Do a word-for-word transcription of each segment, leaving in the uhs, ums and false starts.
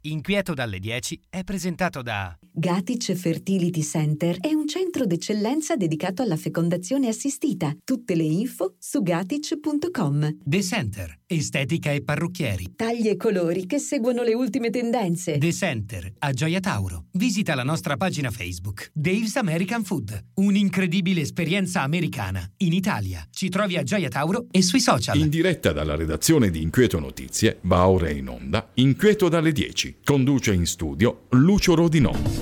Inquieto dalle dieci è presentato da Gatic Fertility Center è un centro d'eccellenza dedicato alla fecondazione assistita. Tutte le info su gatic punto com. The Center, estetica e parrucchieri. Tagli e colori che seguono le ultime tendenze. The Center, a Gioia Tauro. Visita la nostra pagina Facebook. Dave's American Food, un'incredibile esperienza americana in Italia. Ci trovi a Gioia Tauro e sui social. In diretta dalla redazione di Inquieto Notizie, va ora in onda Inquieto dalle dieci. Conduce in studio Lucio Rodinò.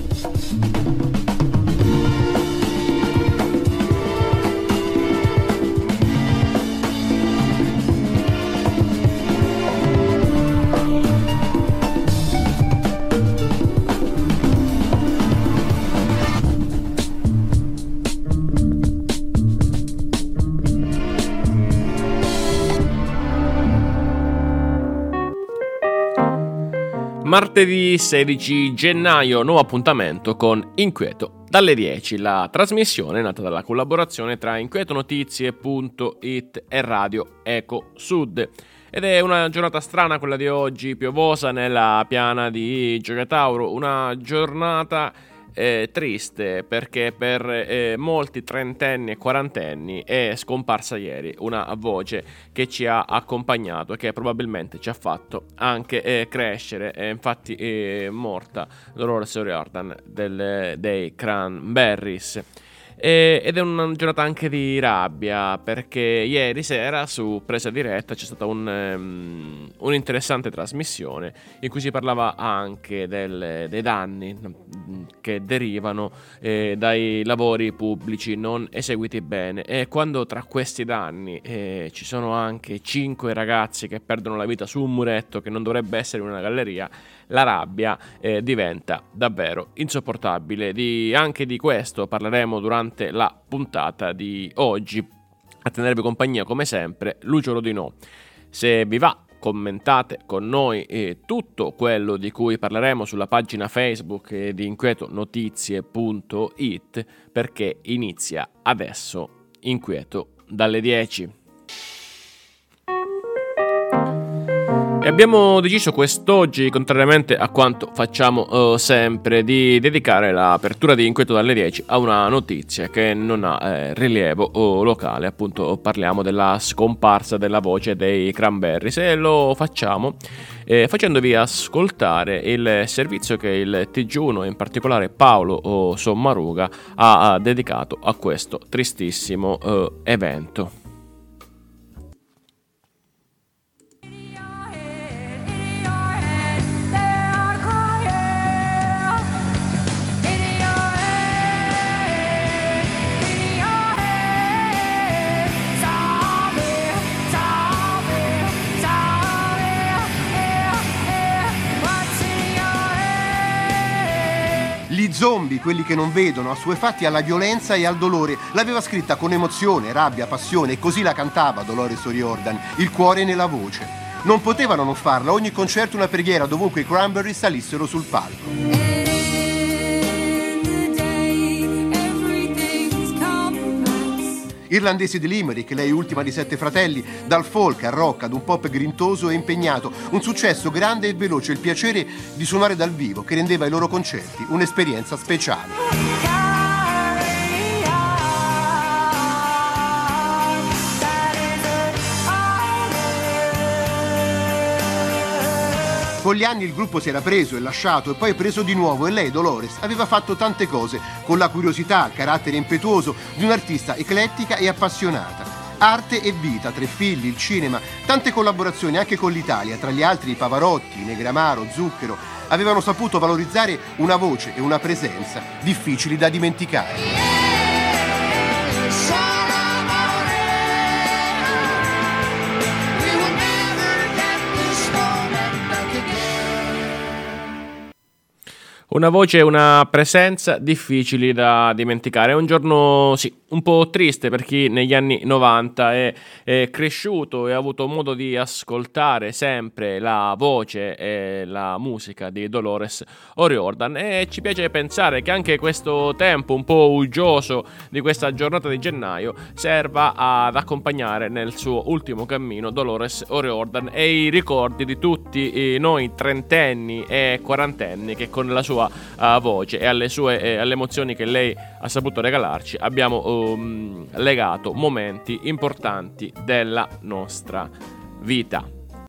Martedì sedici gennaio, nuovo appuntamento con Inquieto dalle dieci, la trasmissione nata dalla collaborazione tra inquieto notizie punto it e Radio Eco Sud. Ed è una giornata strana quella di oggi, piovosa nella piana di Gioia Tauro, una giornata eh, triste perché per eh, molti trentenni e quarantenni è scomparsa ieri una voce che ci ha accompagnato e che probabilmente ci ha fatto anche eh, crescere. È infatti è morta Dolores O'Riordan del, dei Cranberries. E, ed è una giornata anche di rabbia perché ieri sera su Presa Diretta c'è stata un, um, un'interessante trasmissione in cui si parlava anche del, dei danni che derivano eh, dai lavori pubblici non eseguiti bene, e quando tra questi danni eh, ci sono anche cinque ragazzi che perdono la vita su un muretto che non dovrebbe essere una galleria, la rabbia eh, diventa davvero insopportabile. Di, anche di questo parleremo durante la puntata di oggi. A tenervi compagnia come sempre Lucio Rodinò. Se vi va, commentate con noi eh, tutto quello di cui parleremo sulla pagina Facebook eh, di inquieto notizie punto it, perché inizia adesso Inquieto dalle dieci. E abbiamo deciso quest'oggi, contrariamente a quanto facciamo uh, sempre, di dedicare l'apertura di Inquieto dalle dieci a una notizia che non ha eh, rilievo uh, locale. Appunto parliamo della scomparsa della voce dei Cranberries e lo facciamo eh, facendovi ascoltare il servizio che il T G uno, in particolare Paolo Sommaruga, ha, ha dedicato a questo tristissimo uh, evento. Gli zombie, quelli che non vedono, assuefatti alla violenza e al dolore. L'aveva scritta con emozione, rabbia, passione, e così la cantava Dolores O'Riordan, il cuore nella voce. Non potevano non farla, ogni concerto una preghiera, dovunque i Cranberries salissero sul palco. Irlandesi di Limerick, lei ultima di sette fratelli, dal folk al rock ad un pop grintoso e impegnato, un successo grande e veloce, il piacere di suonare dal vivo che rendeva i loro concerti un'esperienza speciale. Con gli anni il gruppo si era preso e lasciato e poi preso di nuovo, e lei, Dolores, aveva fatto tante cose con la curiosità, il carattere impetuoso di un'artista eclettica e appassionata. Arte e vita, tre figli, il cinema, tante collaborazioni anche con l'Italia, tra gli altri Pavarotti, Negramaro, Zucchero. Avevano saputo valorizzare una voce e una presenza difficili da dimenticare. Una voce e una presenza difficili da dimenticare. È un giorno, sì, un po' triste per chi negli anni novanta è, è cresciuto e ha avuto modo di ascoltare sempre la voce e la musica di Dolores O'Riordan, e ci piace pensare che anche questo tempo un po' uggioso di questa giornata di gennaio serva ad accompagnare nel suo ultimo cammino Dolores O'Riordan e i ricordi di tutti noi trentenni e quarantenni che con la sua uh, voce e alle sue e alle emozioni che lei ha saputo regalarci abbiamo um, legato momenti importanti della nostra vita.